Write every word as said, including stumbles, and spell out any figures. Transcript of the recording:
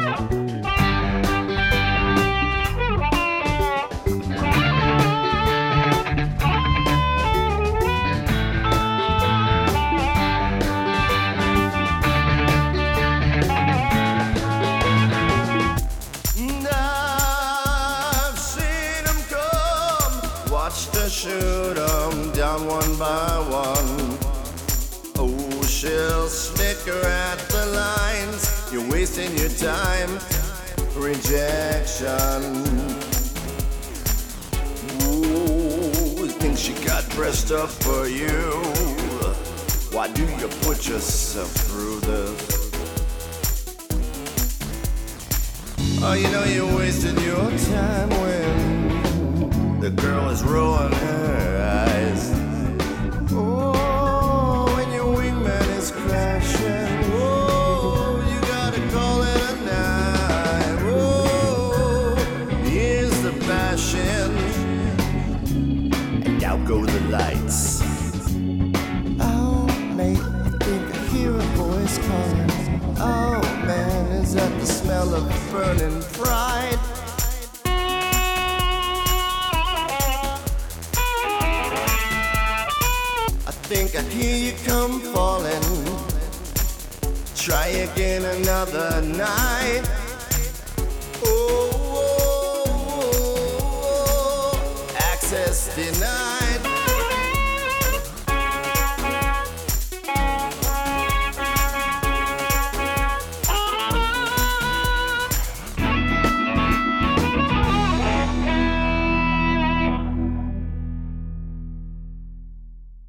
Shoot 'em down one by one. Oh, she'll snicker at the lines. You're wasting your time. Rejection. Ooh, think she got dressed up for you. Why do you put yourself through this? Oh, you know you're wasting your time when the girl is rolling her eyes. Oh, when your wingman is crashing. Oh, you gotta call it a night. Oh, here's the passion, and out go the lights. Oh, mate, I think I hear a voice calling. Oh, man, is that the smell of burning pride? Think I hear you come falling. Try again another night. Oh, access denied.